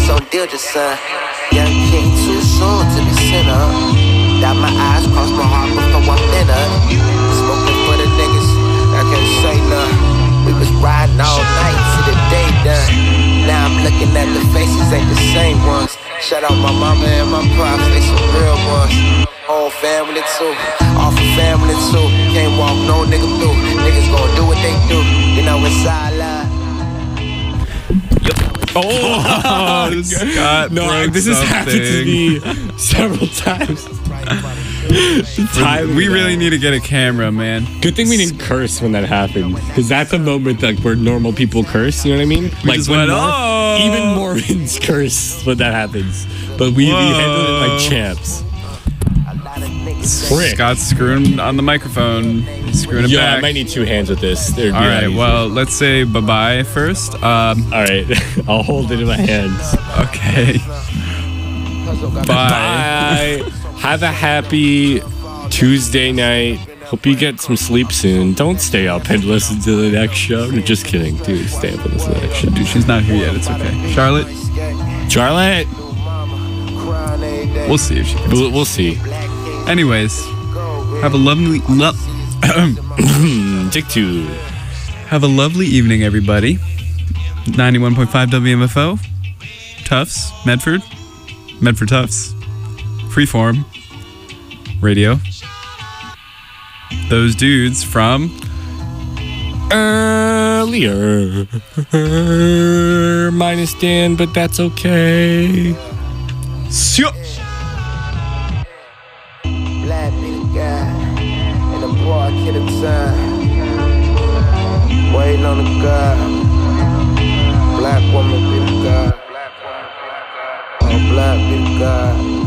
This on deal just signed. Young king too soon to be sinner. Dot my eyes, cross my heart before I'm thinner. Smoking for the niggas, I can't say none. We was riding all night till the day done. Now I'm looking at the faces, ain't the same ones. Shout out my mama and my pops, they some real ones. Whole family too, all for family too. Can't walk no nigga through. Niggas gon' do what they do. You know it's silent. Oh, Scott! No, this has happened to me several times. We really need to get a camera, man. Good thing we didn't curse when that happened, because that's a moment like where normal people curse. You know what I mean? We just went, oh! Even Mormons curse when that happens, but we handled it like champs. Scott's screwing on the microphone. He's screwing it back. I might need two hands with this. All right, well, let's say bye-bye first. All right, I'll hold it in my hands. Okay. Bye. Have a happy Tuesday night. Hope you get some sleep soon. Don't stay up and listen to the next show. No, just kidding, dude. Stay up and listen to the next show. Dude, she's not here yet. It's okay. Charlotte? We'll see if she can. We'll see. Anyways, have a lovely Dick 2. Have a lovely evening, everybody. 91.5 WMFO, Tufts, Medford Tufts, Freeform Radio. Those dudes from earlier. Minus Dan, but that's okay. Black be the guy, and the boy kid of time. Waiting on the God. Black woman be the God. Oh, black be the God.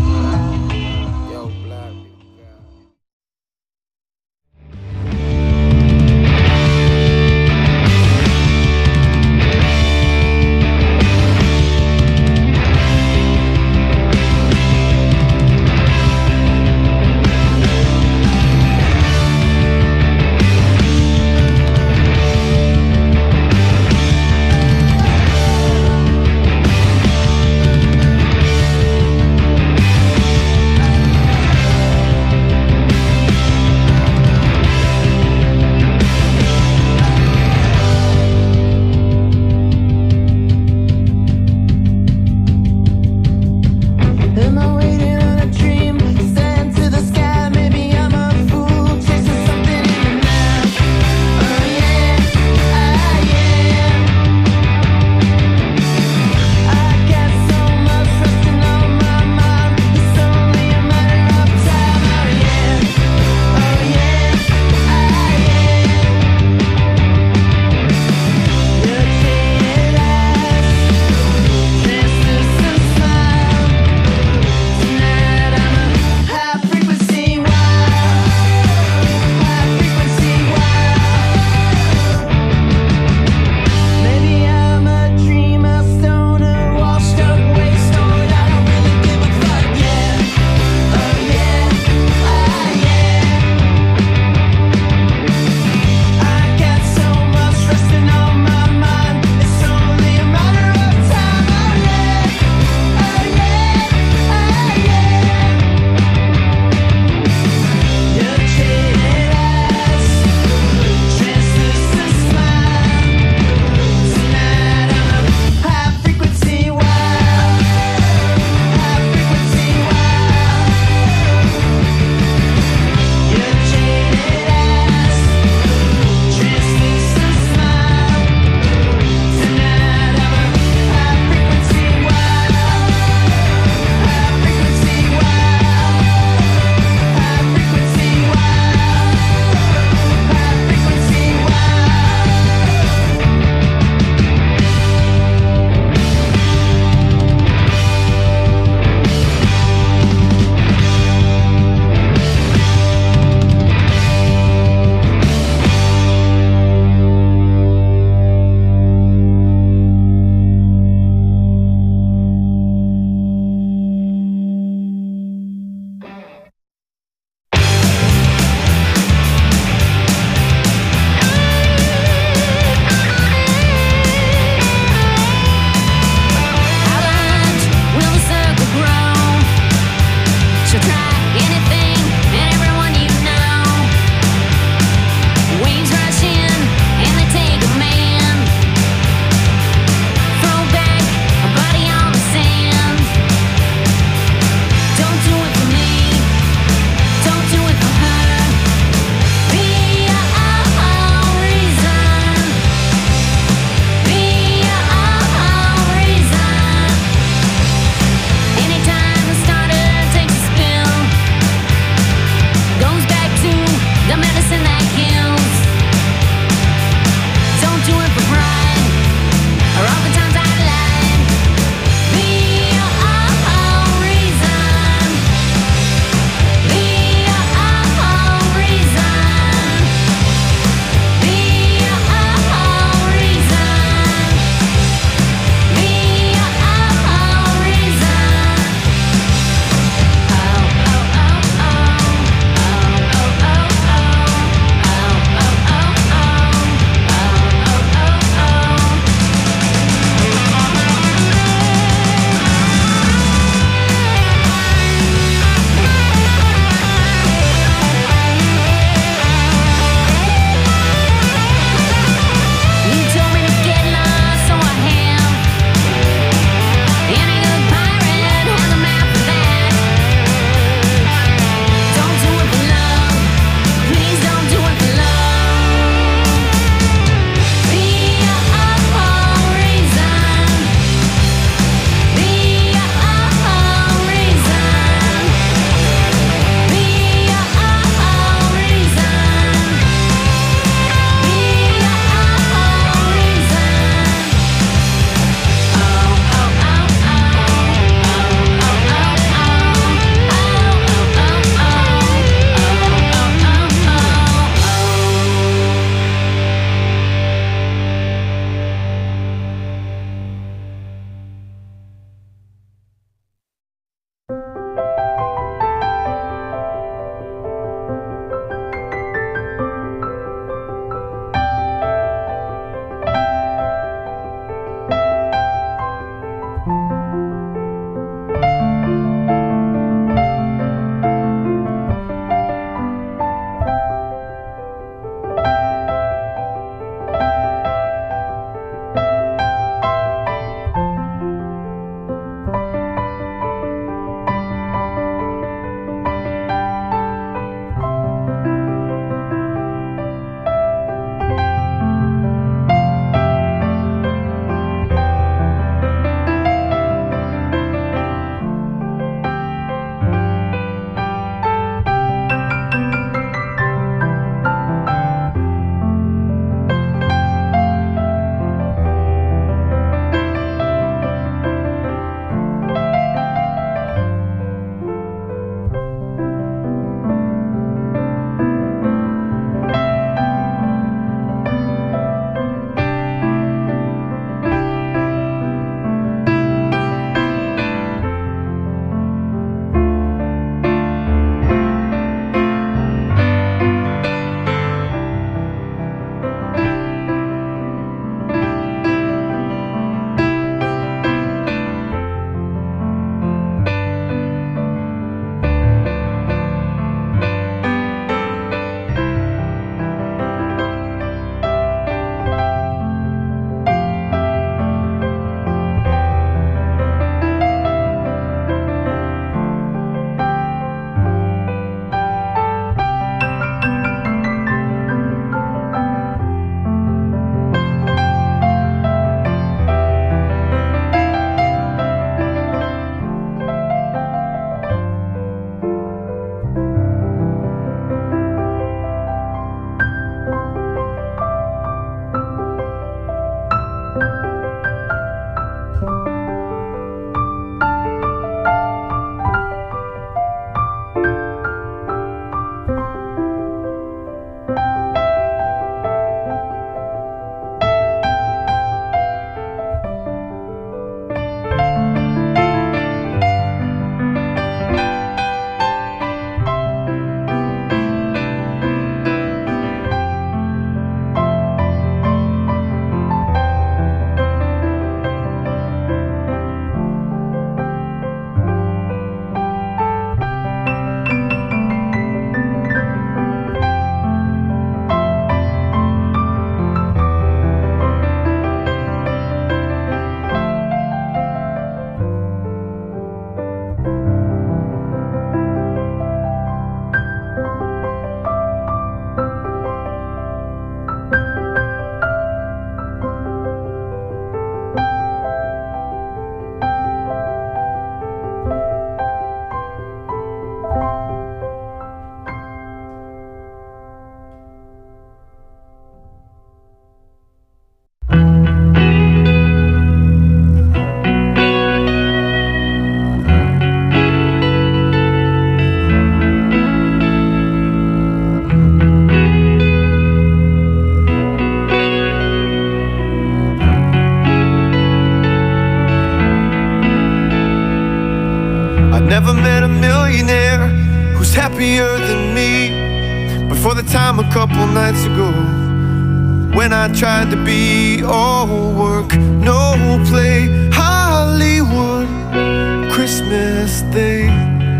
time a couple nights ago when I tried to be all work, no play. Hollywood, Christmas Day.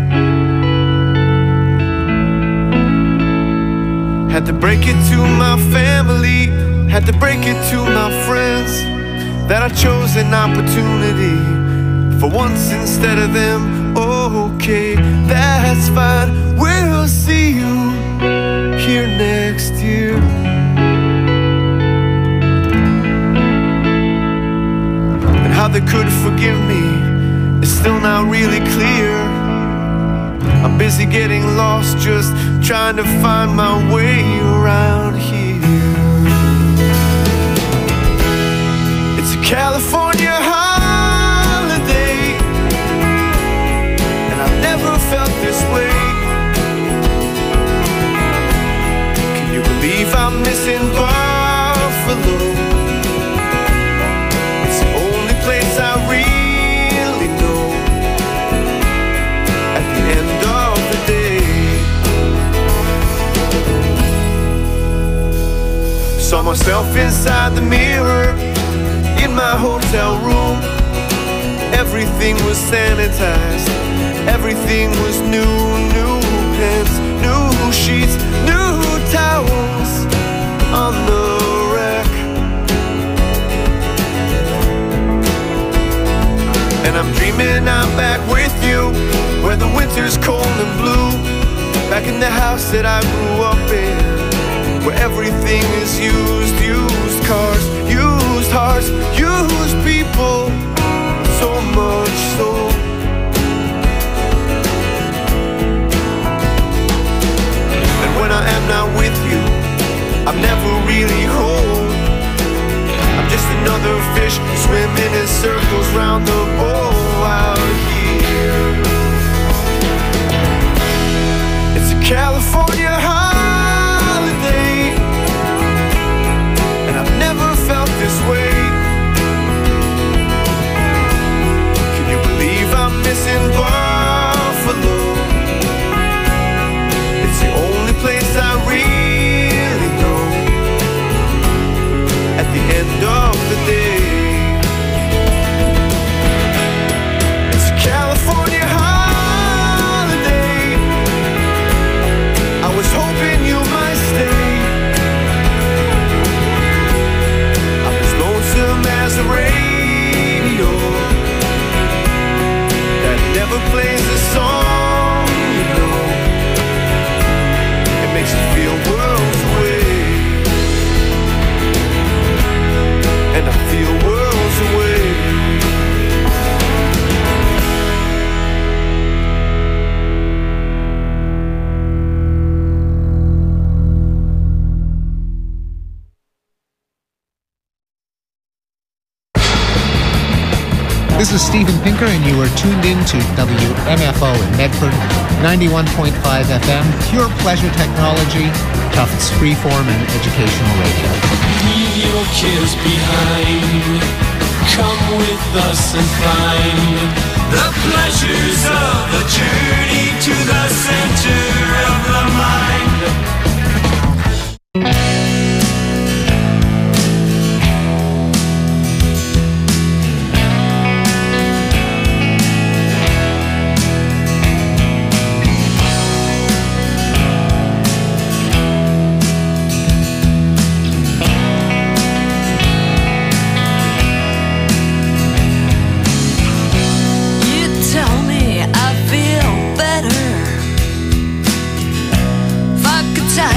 Had to break it to my family, had to break it to my friends, that I chose an opportunity for once instead of them. Okay, that's fine, we'll see you here next year. And how they could forgive me is still not really clear. I'm busy getting lost, just trying to find my way around here. It's a California holiday, and I've never felt this way. Can you believe I'm missing Buffalo? It's the only place I really know. At the end of the day, saw myself inside the mirror in my hotel room. Everything was sanitized, everything was new. New pens, new sheets, new towels on the rack. And I'm dreaming I'm back with you, where the winter's cold and blue, back in the house that I grew up in, where everything is used. Used cars, used hearts, used people, so much so. And when I am not with you, I'm never really home. I'm just another fish swimming in circles round the bowl out here. It's a California holiday, and I've never felt this way. Can you believe I'm missing Buffalo? It's the only place I really know. At the end of the day, it's a California holiday. I was hoping you might stay. I'm as lonesome as a radio that never plays a song, you know. It makes you feel worlds away, and I feel worlds away. This is Steven Pinker, and you are tuned in to WMFO in Medford, 91.5 FM, pure pleasure technology, Tufts freeform and educational radio. Leave your cares behind. Come with us and find the pleasures of the journey to the center of the mind. Tell me I feel better. If I could tell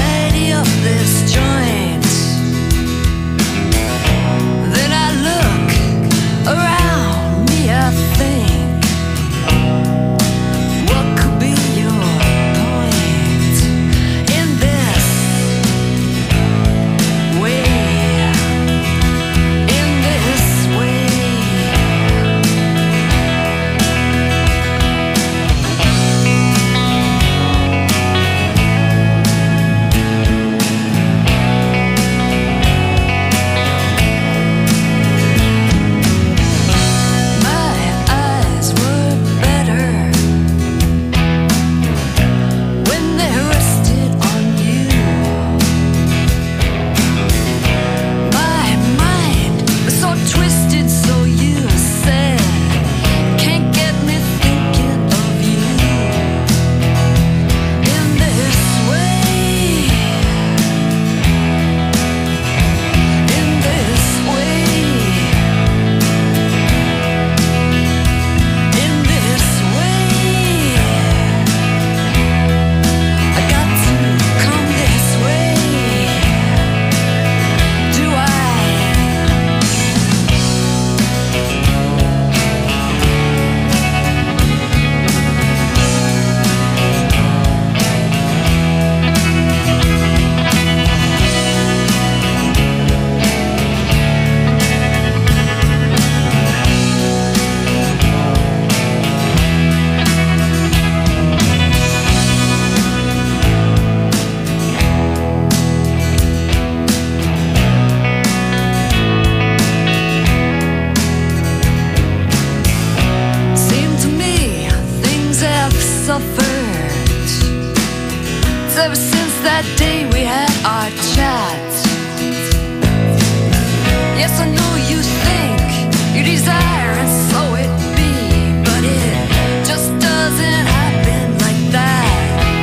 Yes, I know you think you desire, and so it be, but it just doesn't happen like that.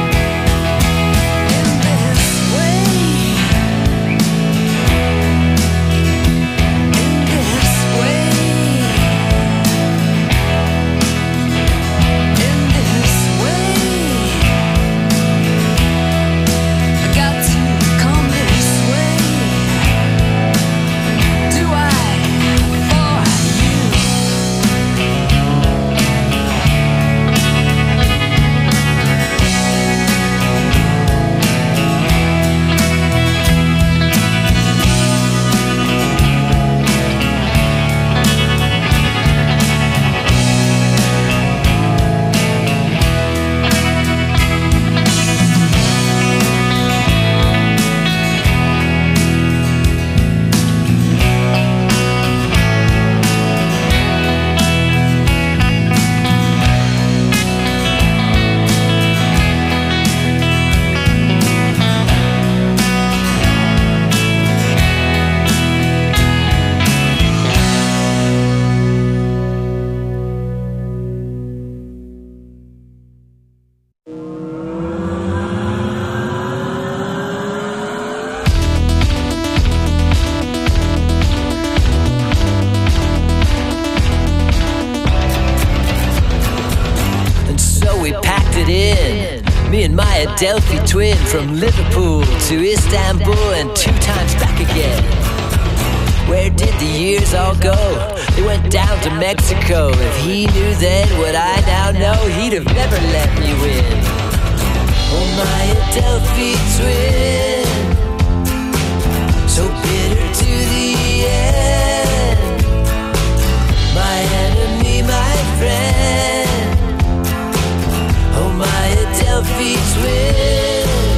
In this way, in this way, in this way, I got to come this way. Do I for you? And so we packed it in. Me and my Adelphi twin, from Liverpool to Istanbul and 2 times back again. Where did the years all go? They went down to Mexico. If he knew then what I now know, he'd have never let me win. Oh, my Adelphi twin, so bitter to the end. My enemy, my friend. Oh, my Adelphi twin.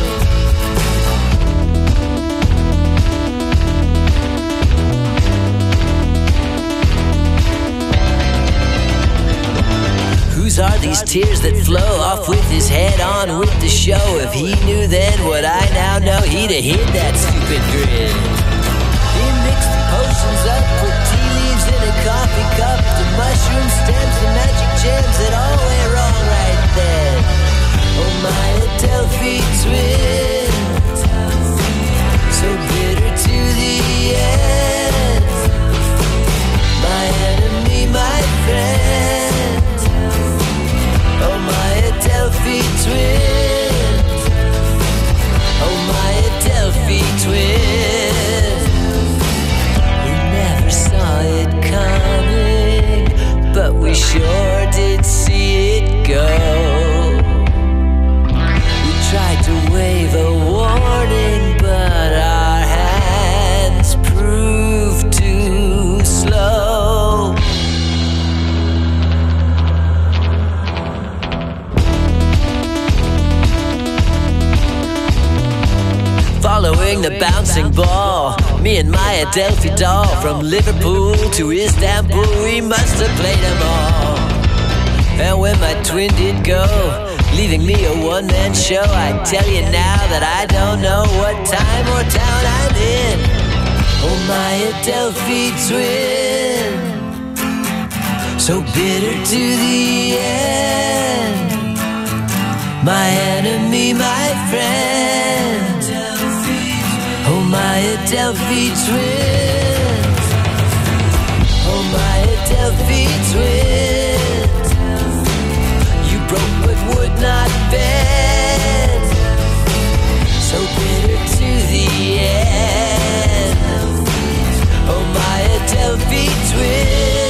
Whose are these tears that flow off with his head on with the show? If he knew then what I now know, he'd have hid that stupid grin. He mixed the potions up, put tea leaves in a coffee cup, the mushroom stems, the magic gems that all went wrong right then. Oh, my Adelphi twin, so bitter to the end. My enemy, my friend. Oh, my Adelphi twin. Oh, my Adelphi twin. We never saw it coming, but we sure did see it go. We tried to wave a warning, but our hands proved too slow. Following the bouncing ball, me and my Adelphi doll, from Liverpool to Istanbul, we must have played them all. And when my twin did go, leaving me a one-man show, I tell you now that I don't know what time or town I'm in. Oh, my Adelphi twin, so bitter to the end. My enemy, my friend. Oh, my Adelphi twins. Oh, my Adelphi twins. You broke but would not bend. So bitter to the end. Oh, my Adelphi twins.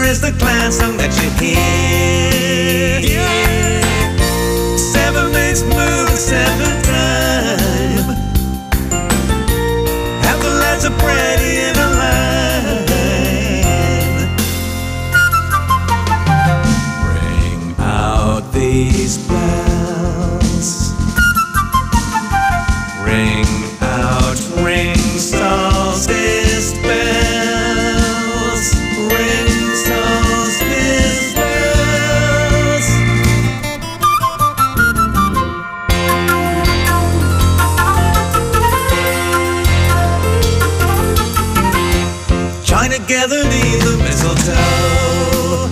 is the clan song that you hear. Yeah. 7 mates move at 7 time. Half the lads are pretty in a line. Ring out these bells. Ring out ring solstice bells. Ring solstice bells. Join together neath the mistletoe.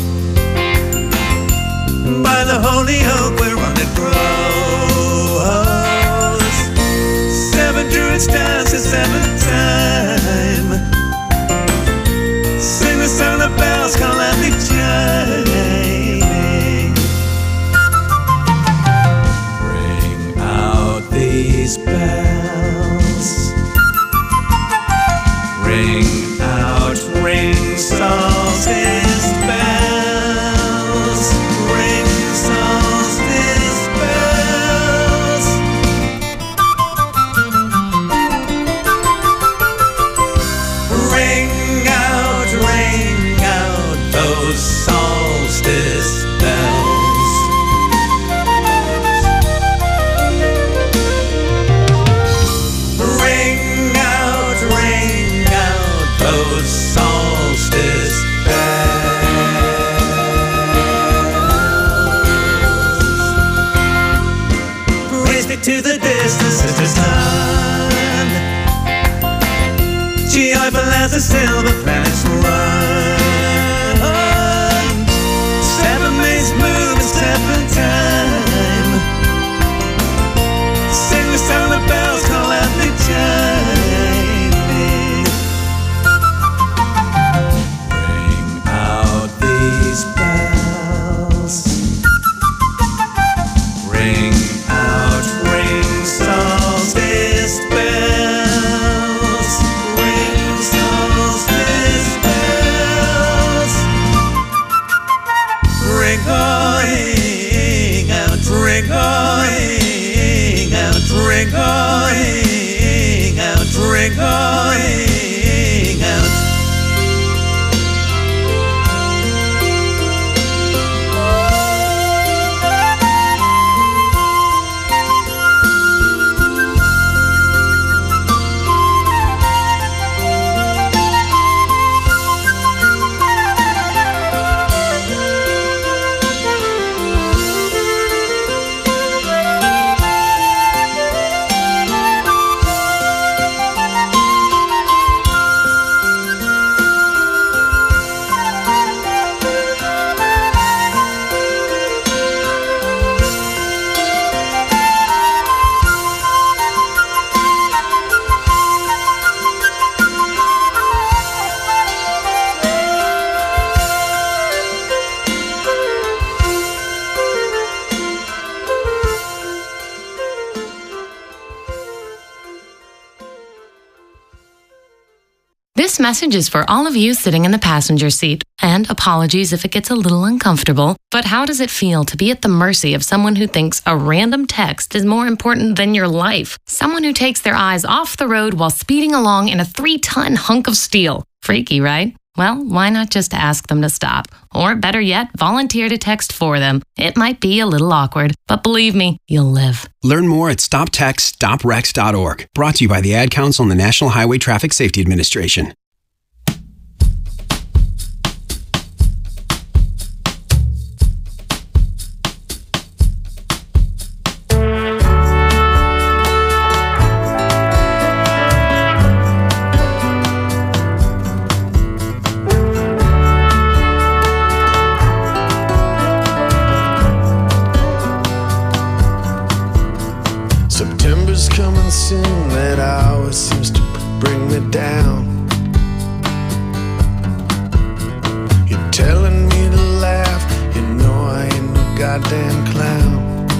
By the holy oak whereon it grows. 7 druids dance at 7 time. Sing the sound of bells calmly chiming. Ring out these bells. Ring out ring solstice bells. Ring solstice bells. Ring out those solstice bells. Ring out those solstice bells. Raise me to the distant sister's land. Joyful as the silver planets run. 7 mates move at 7 time. Sing the sound of bells calmly chiming. Ring out these bells. Ring out ring solstice bells. Ring solstice bells. Ring out, ring out, ring out, ring out, ring out. This message is for all of you sitting in the passenger seat. And apologies if it gets a little uncomfortable, but how does it feel to be at the mercy of someone who thinks a random text is more important than your life? Someone who takes their eyes off the road while speeding along in a 3-ton hunk of steel. Freaky, right? Well, why not just ask them to stop? Or better yet, volunteer to text for them. It might be a little awkward, but believe me, you'll live. Learn more at stoptextstoprex.org. Brought to you by the Ad Council and the National Highway Traffic Safety Administration. September's coming soon, that hour seems to bring me down. You're telling me to laugh, you know I ain't no goddamn clown.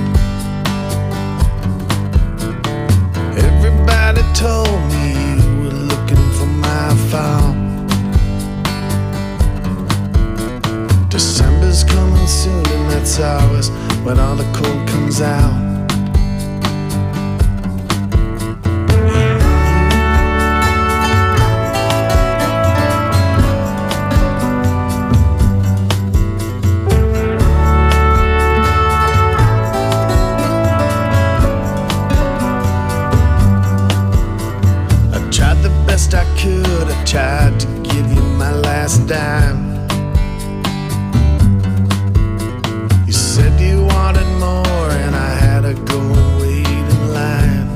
Everybody told me you were looking for my file. winter's coming soon, and that's ours when all the cold comes out. I could, I tried to give you my last dime. You said you wanted more, and I had to go and wait in line.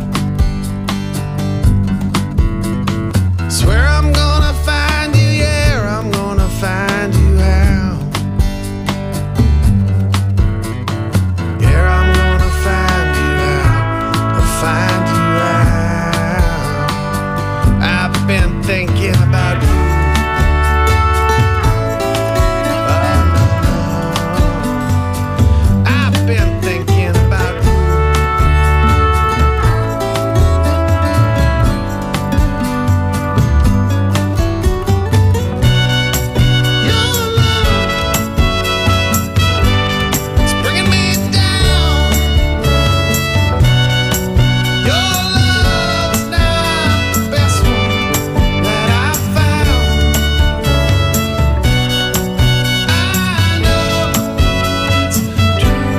Swear I'm gonna find you, yeah, I'm gonna find you how. Yeah, I'm gonna find you out, I'll find you out. I've been thinking about you. Oh, no, no. I've been thinking about you. Your love is bringing me down. Your love's not the best one that I found. I know it's true.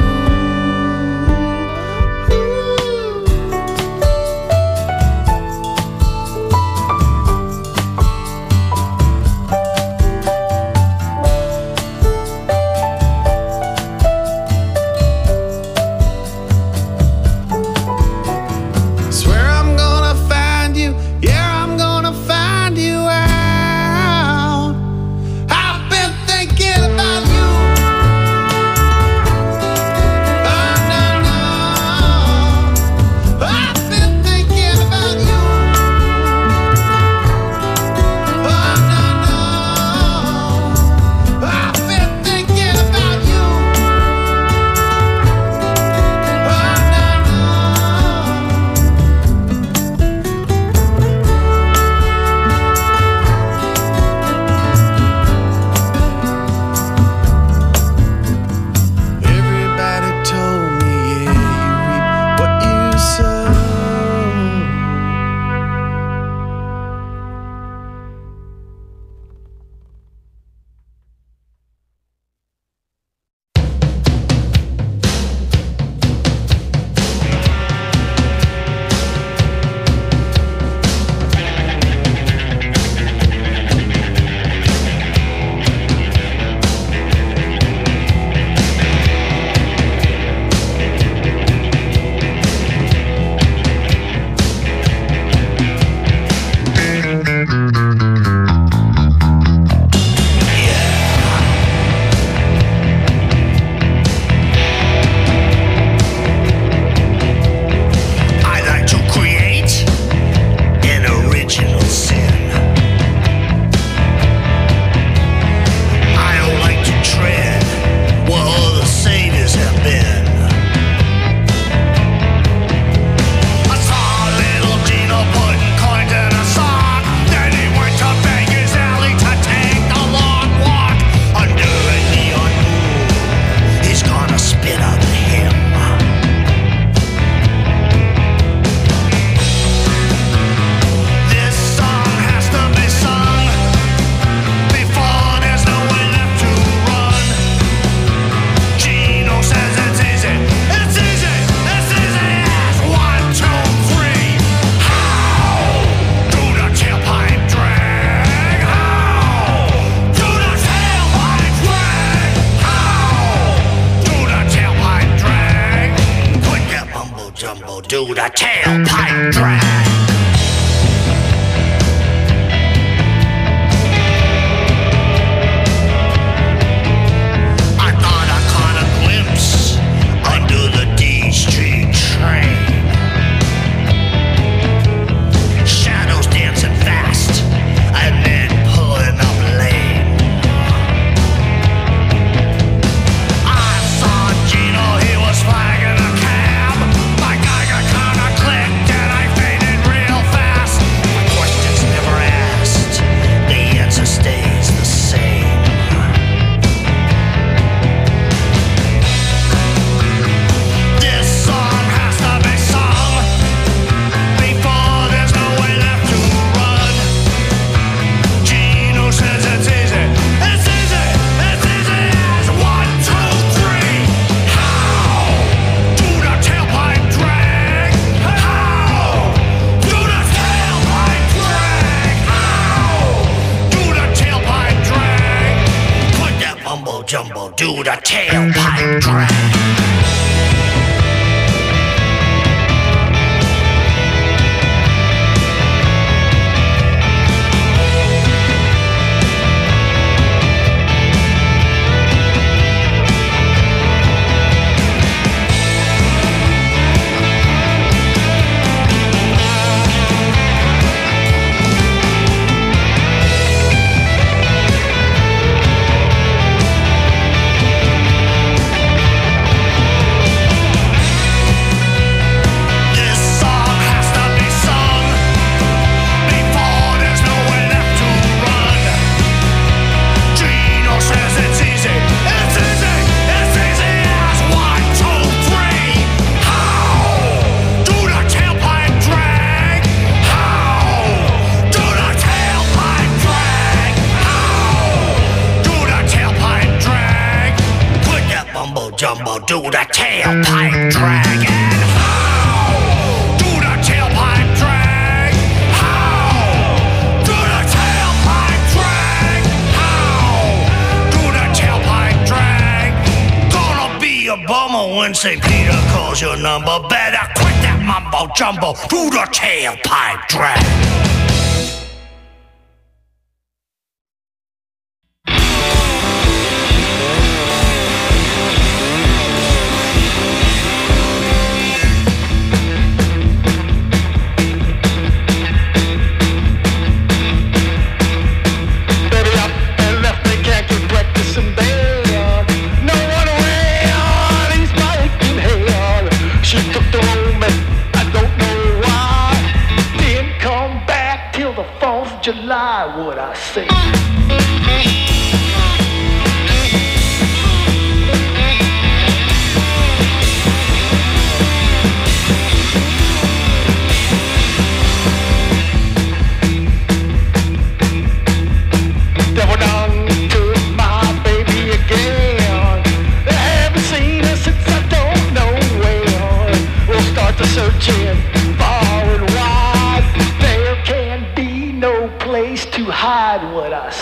Swear I'm gonna find you, yeah, I'm gonna find you out. I've been thinking about you. Oh, no, no. I've been thinking about you. Oh, no, no. I've been thinking about you. Oh, no, no. Everybody told me, yeah, you reap what you sow. I like to create an original sin. I don't like to tread where other saviors have been. I saw little Gino putting coins in a sock. Then he went to Vegas Alley to take the long walk. Under a neon moon, he's gonna spit out him. This song has to be sung before there's nowhere left to run. Gino says it's easy, it's easy, it's easy as 1, 2, 3. How do the tailpipe drag? How do the tailpipe drag? How do the tailpipe drag? Put that mumbo jumbo, do the tailpipe drag. I thought I caught a glimpse under the D Street train. Shadows dancing fast and then pulling up lane. I saw Gino, he was flagging a cab. My Geiger counter clicked and I faded jumbo, do the tailpipe drag. Jumbo, do the tailpipe drag. And how? Do the tailpipe drag. How? Do the tailpipe drag. How? Do the tailpipe drag. Gonna be a bummer when St. Peter calls your number. Better quit that mumbo jumbo. Do the tailpipe drag. July, would I say? Devil done took my baby again. I haven't seen her since I don't know when. We'll start the searching far and wide. There can be no place to hide what I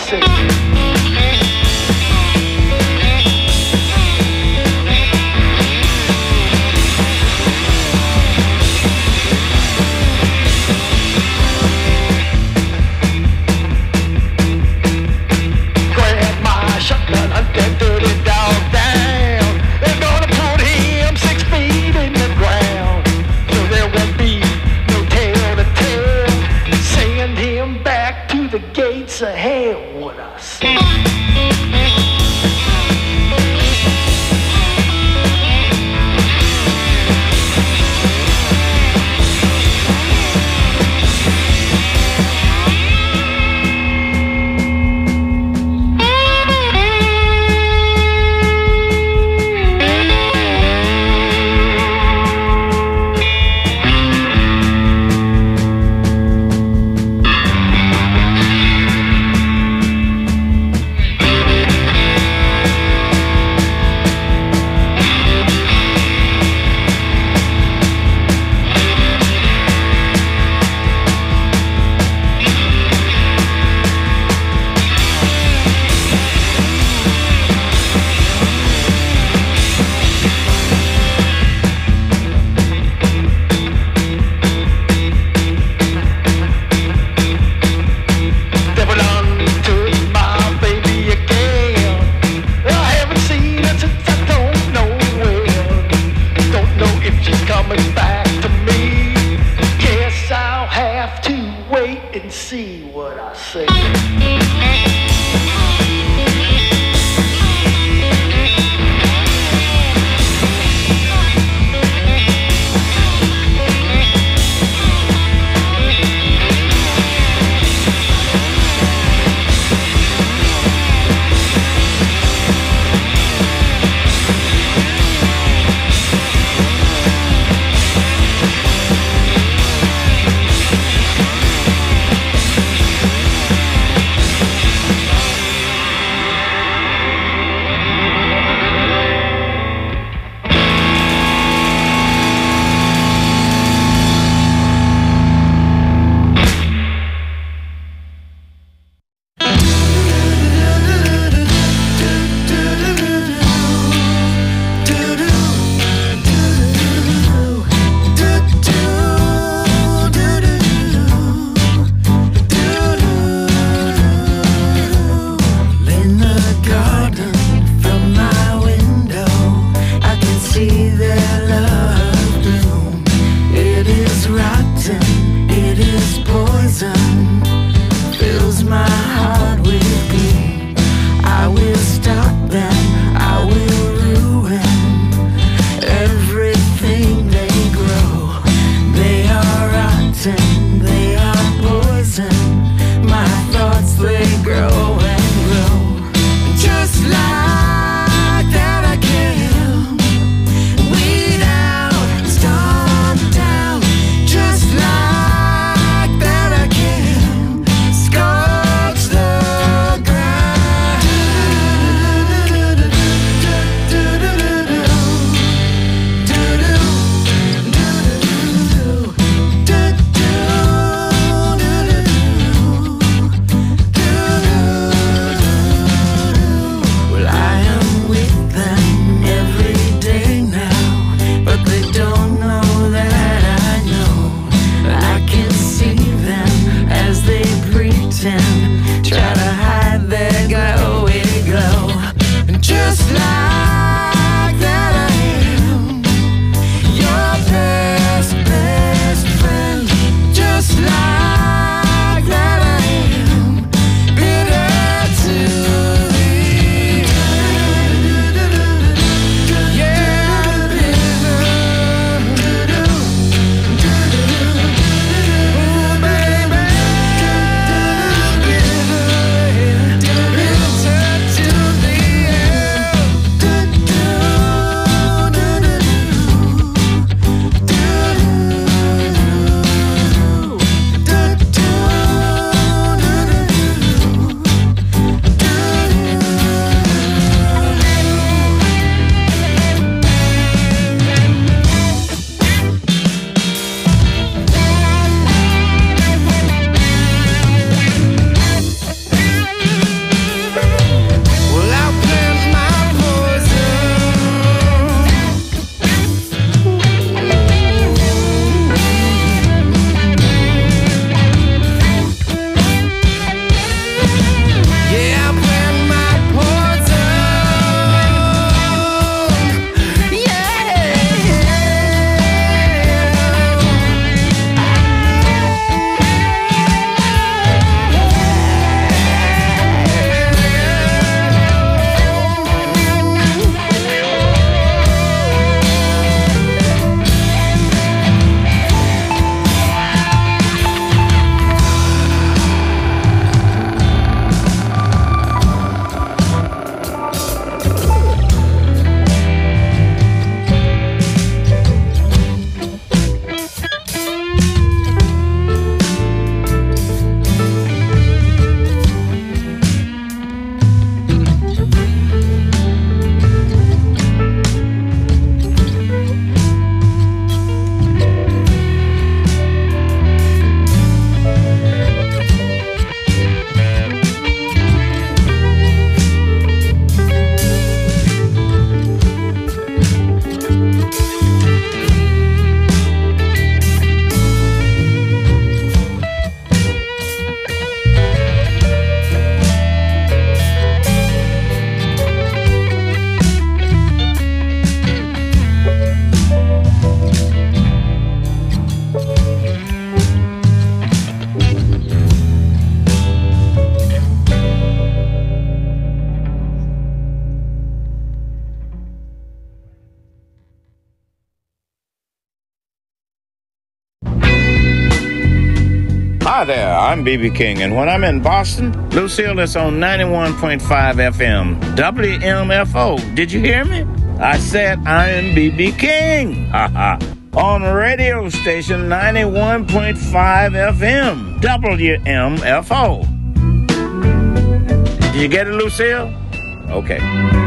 there, I'm B.B. King, and when I'm in Boston, Lucille is on 91.5 FM, WMFO. Did you hear me? I said I am B.B. King. Haha. On radio station 91.5 FM, WMFO. Did you get it, Lucille? Okay.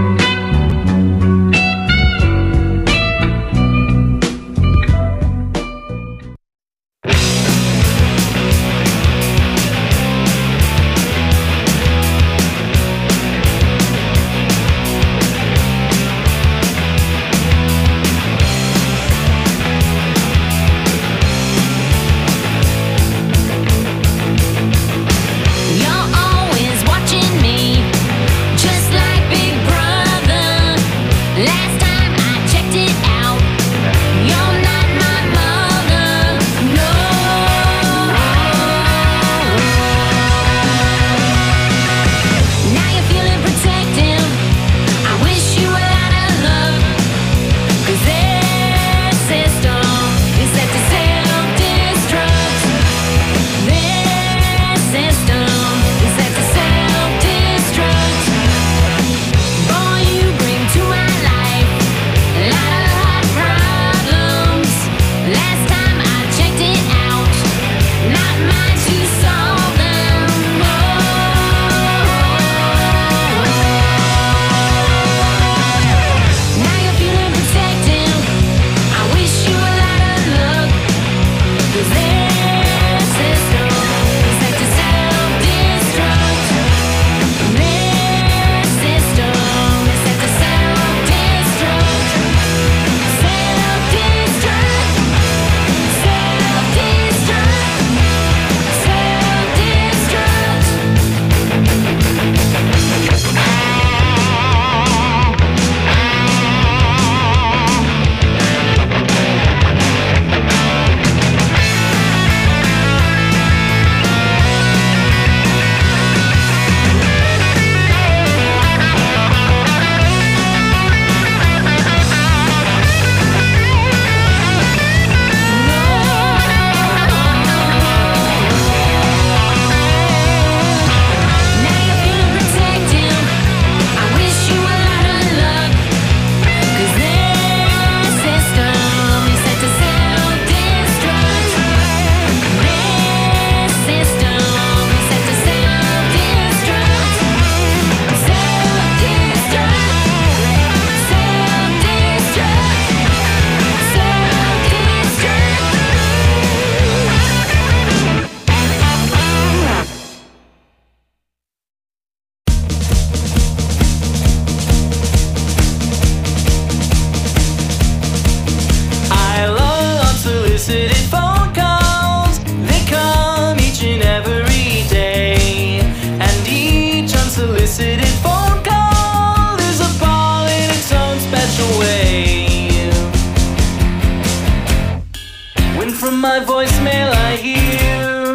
my voicemail I hear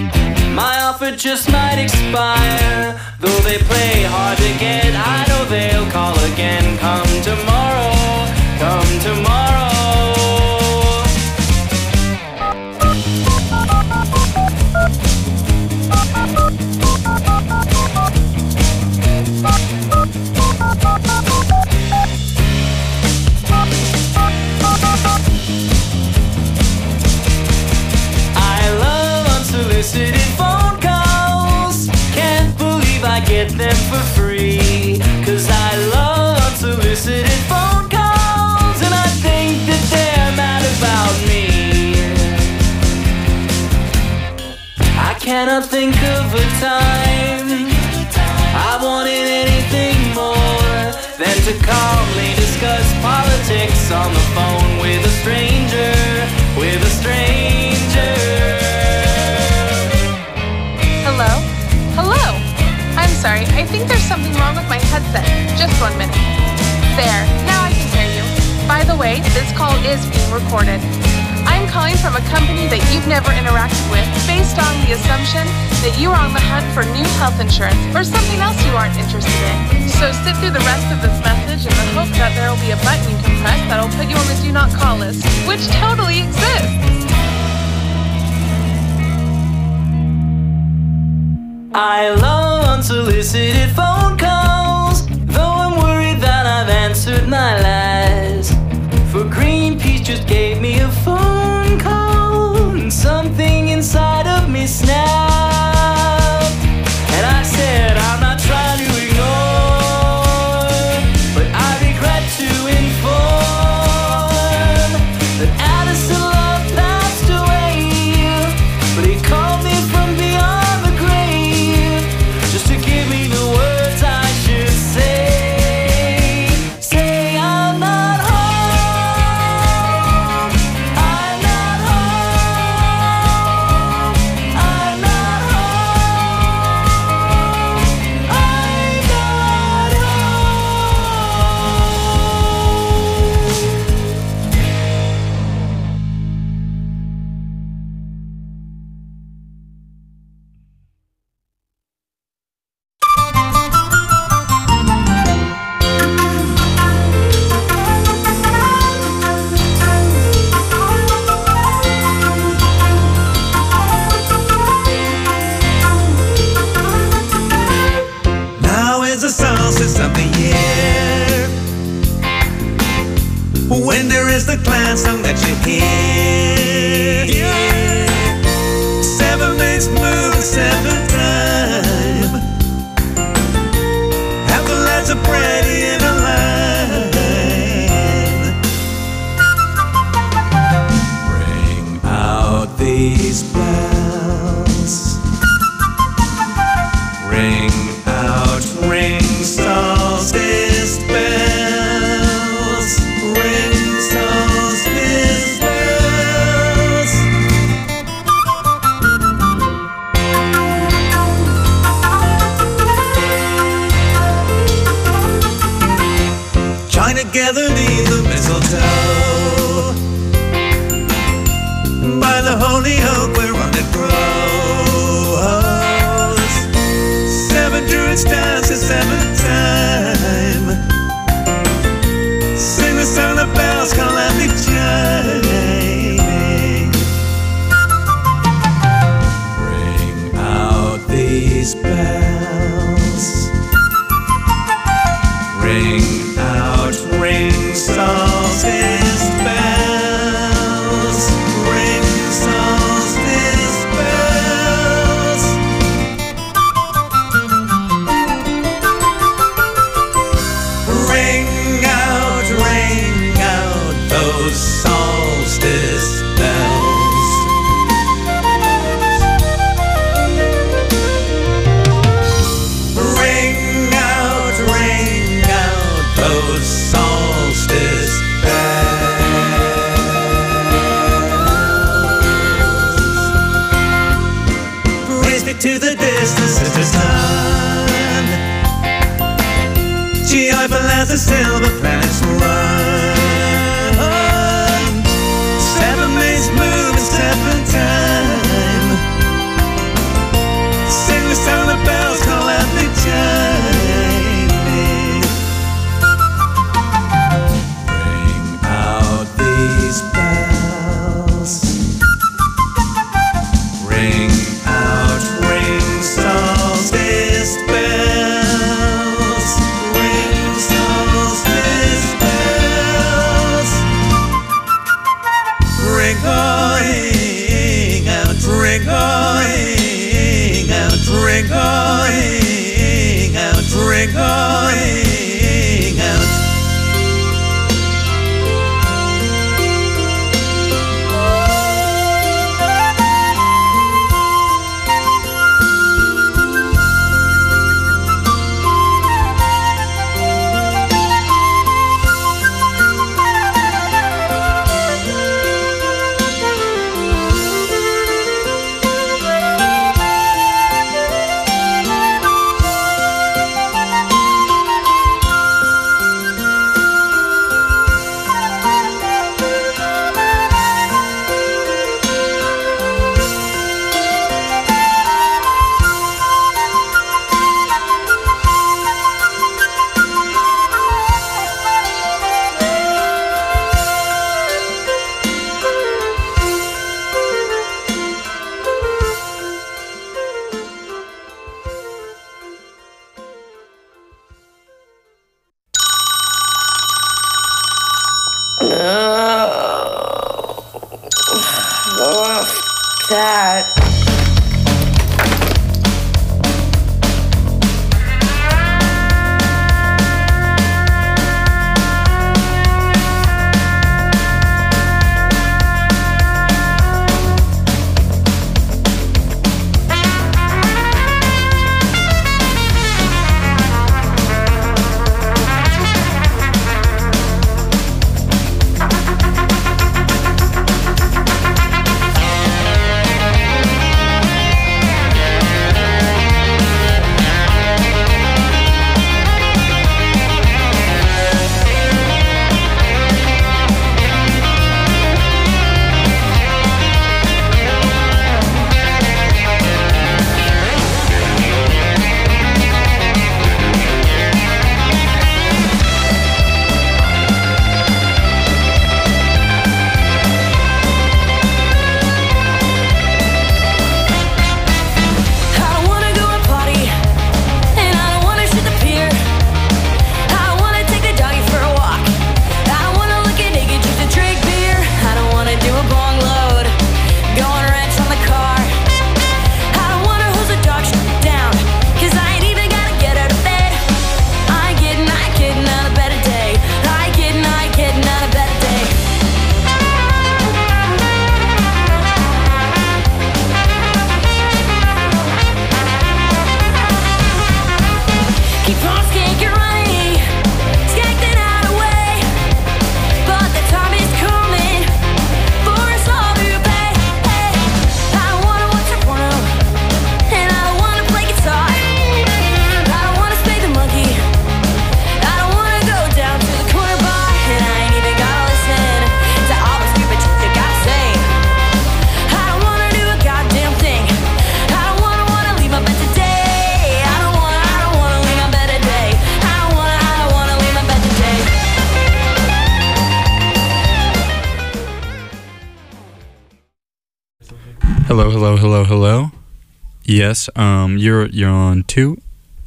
my offer just might expire. Though they play hard to get, I know they'll call again. Come tomorrow, come tomorrow. Unsolicited phone calls, can't believe I get them for free. Cause I love unsolicited phone calls, and I think that they're mad about me. I cannot think of a time I wanted anything more than to calmly discuss politics on the phone with a stranger, with a stranger. Hello? Hello? I'm sorry, I think there's something wrong with my headset. Just 1 minute. There, now I can hear you. By the way, this call is being recorded. I'm calling from a company that you've never interacted with based on the assumption that you are on the hunt for new health insurance or something else you aren't interested in. So sit through the rest of this message in the hope that there will be a button you can press that'll put you on the do not call list, which totally exists. I love unsolicited phone calls, though I'm worried that I've answered my lies. For Greenpeace just gave me a phone call, and something inside of me snapped. And I said, I'm not trying to ignore, but I regret to inform that Addison Love passed away. But he called me from beyond the grave, just to give me the words I should say. Say I'm not home, I'm not home, I'm not home, I'm not Now is the solstice of the year, when there is the clan song that you hear. 7 mates move at 7 time, have the lads of Brady in a line. Bring out these bells, ring out ring solstice bells, ring solstice bells. Join together neath the mistletoe, by the holy oak whereon it grows. 7 druids dance at 7 time, sing the sound of bells calamity chiming. Bring out these bells, ring out ring solstice bells, ring solstice bells. Ring out those solstice bells. Ring out those solstice bells. Raise me to the distance, sister sun, joyful as the silver planets run. 7 mates move at 7 time, sing the sound of bells calamity chiming. Bring out these bells, ring out ring solstice bells, ring solstice bells. That. Hello. Yes, you're on 2,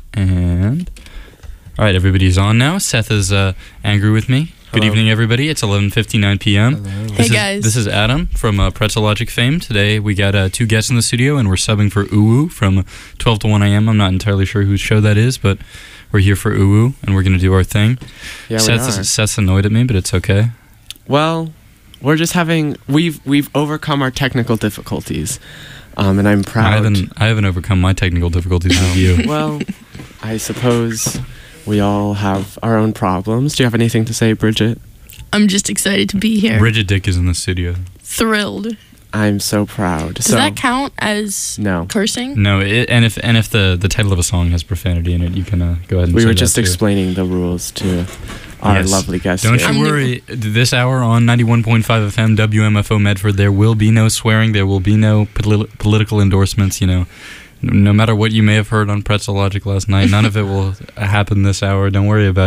and all right, everybody's on now. Seth is angry with me. Good evening, everybody. It's 11:59 p.m. Hey guys. This is Adam from Pretzel Logic fame. Today we got 2 guests in the studio, and we're subbing for Uwu from 12 to 1 a.m. I'm not entirely sure whose show that is, but we're here for Uwu, and we're gonna do our thing. Yeah, Seth's annoyed at me, but it's okay. Well, we're just we've overcome our technical difficulties, and I'm proud. I haven't overcome my technical difficulties with you. Well, I suppose we all have our own problems. Do you have anything to say, Bridget? I'm just excited to be here. Bridget Dick is in the studio. Thrilled. I'm so proud. Does that count as cursing? No, and if the title of a song has profanity in it, you can go ahead and We say were that just too. explaining the rules to our lovely guest. Don't here. you worry. This hour on 91.5 FM WMFO Medford, there will be no swearing. There will be no political endorsements. You know, no matter what you may have heard on Pretzel Logic last night, none of it will happen this hour. Don't worry about it.